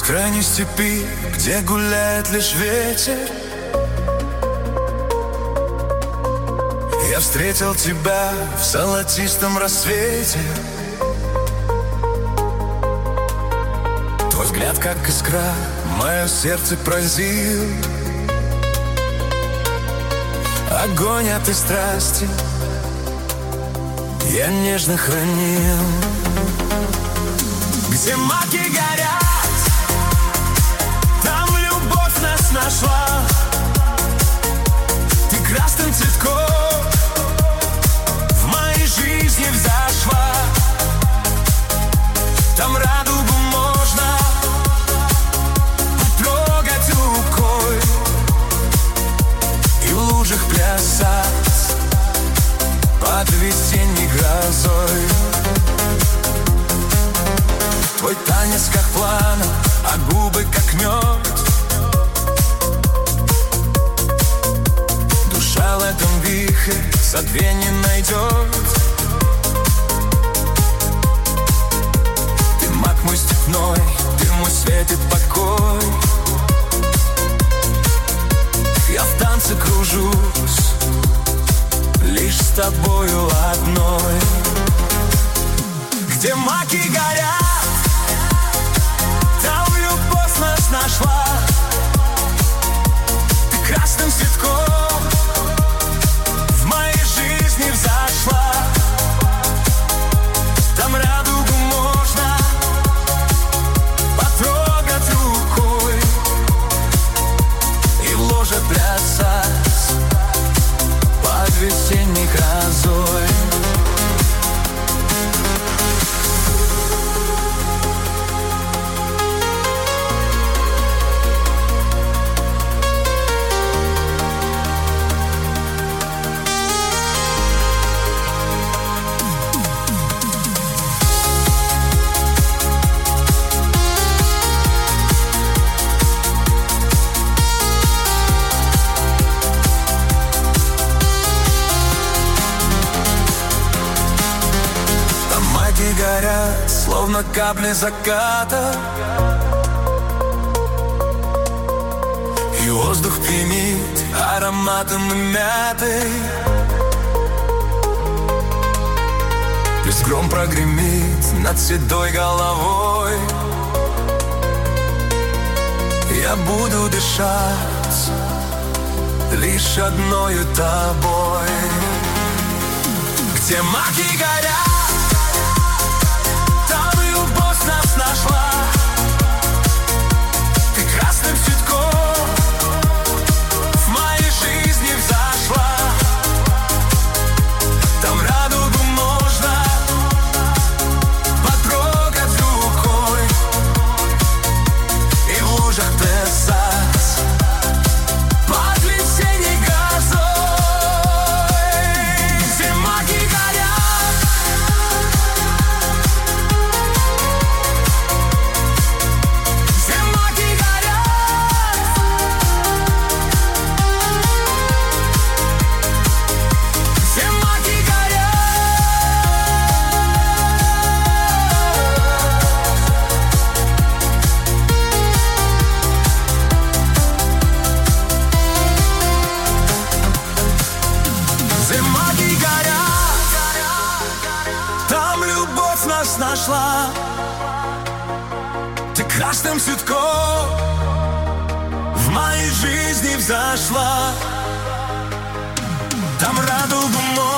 крайней степи, где гуляет лишь ветер, я встретил тебя в золотистом рассвете. Твой взгляд, как искра, мое сердце пронзил. Огонь этой страсти я нежно хранил. Где маки горят, там любовь нас нашла. Ты красным цветком в моей жизни взошла. Там радугу можно потрогать рукой и в лужах плясать под весенней грозой. Твой танец как план, а губы как мед. Душа в этом вихре забвения найдет. Ты маг мой степной, ты мой свет и покой. Я в танце кружусь лишь с тобою одной. Где маки горят, там любовь нас нашла. Ты красным цветком в моей жизни взошла. Там радугу можно потрогать рукой и в ложе плясать под весенней грозой. Горят, словно капли заката, и воздух пьянит ароматом мяты. Пусть гром прогремит над седой головой, я буду дышать лишь одною тобой. Где маки горят, нас нашла. Ты красным цветком в моей жизни взошла. Там радугу можно потрогать рукой и в лужах плясать под весенней грозой. Где маки горят, нашла. Ты красным цветком в моей жизни взошла. Там радугу